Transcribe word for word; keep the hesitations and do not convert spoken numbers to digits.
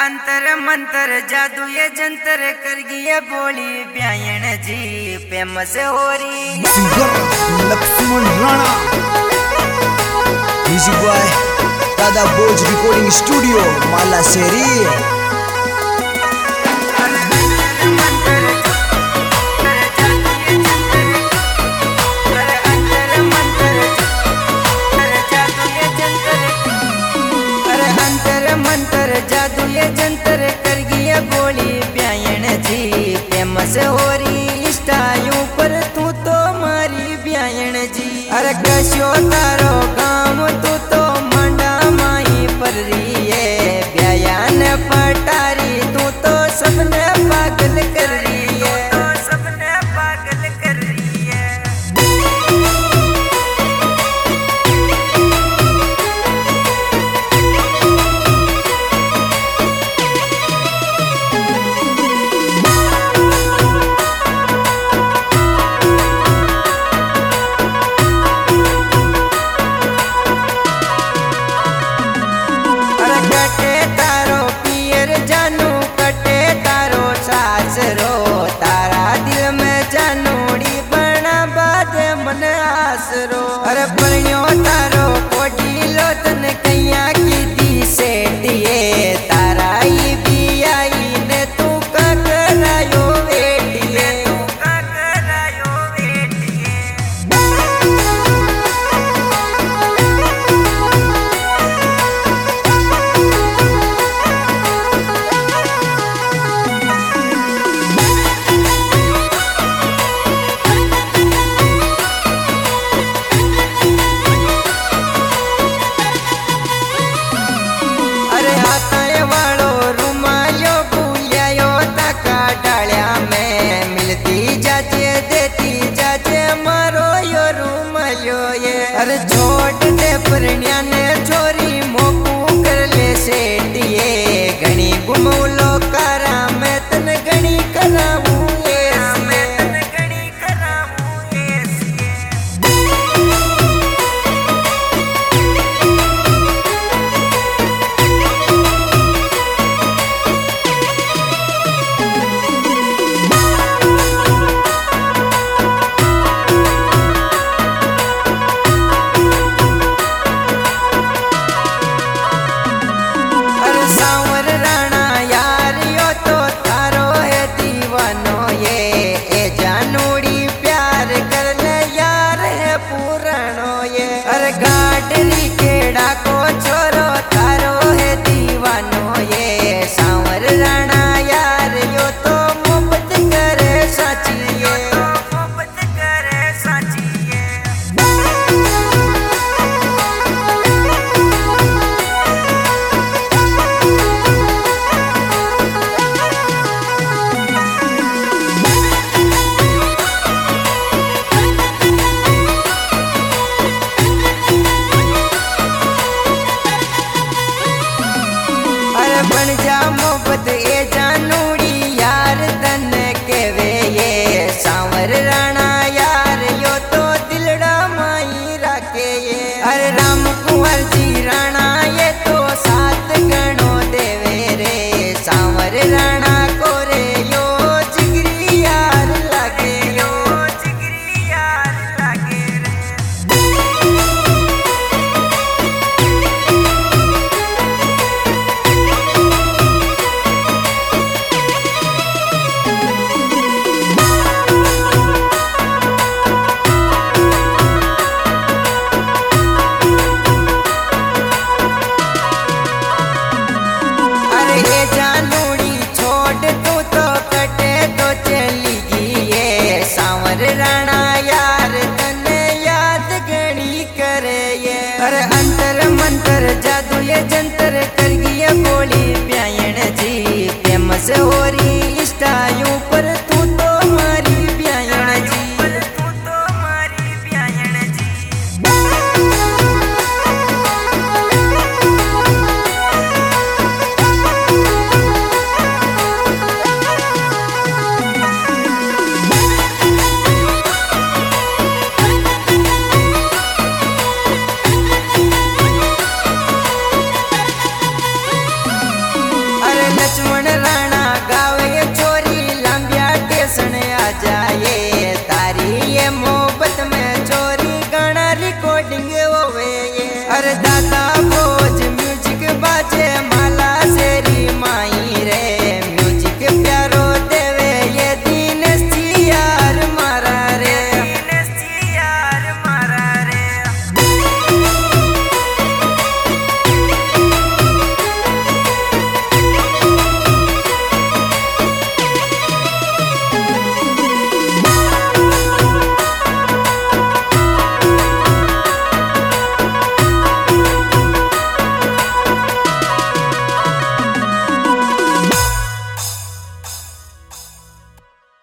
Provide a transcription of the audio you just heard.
अंतर मंतर जादू ये जंतर कर गिए बोली ब्यायन जी फेमस हो रही singer Lakshman Rana, music boy दादा बोज रिकॉर्डिंग स्टूडियो माला शेरी। जादू ये जंतर कर गिए बोली ब्यायन जी फेमस हो रही स्टाइयों पर तू तो मारी ब्यायन जी। अरे कशो तारो गाँव तू तो मंडा माई पर रही है ब्यायन पटारी तू तो सबने पागल कर रही है, तो सबने पागल कर रही है। कटे तारो पियर जानू कटे तारो सासरो तारा दिल में जानूड़ी बना बाद मन आसरो। अरे परिणो तारो कोटी लो तन कैया की दी सेटिए तारा ही भी आई ने तू का करायो बेटिए, तू का करायो बेटिए। अरे छोड़ दे परण्या ने छोरी मोकू कर ले सेटिए घणी घुमौलो करा मैं तन घणी कराऊं ये मैं तन घणी कराऊं ये। अरे गाडरी केड़ा को छोरो तारो है दीवानो ये सांवर राणा यार यो तो मोहब्बत करे साची ये, तो मोहब्बत करे साची ये। बन जा मोहब्बत ए जानूड़ी यार तन केवे ये सांवर राणा यार यो तो दिलड़ा माई राखे ये। अरे राम कुंवर जी राणा ये तो सात गणो देवे रे सांवर राणा को रे यो जिगरी यार लागे, यो जिगरी यार लागे रे। जान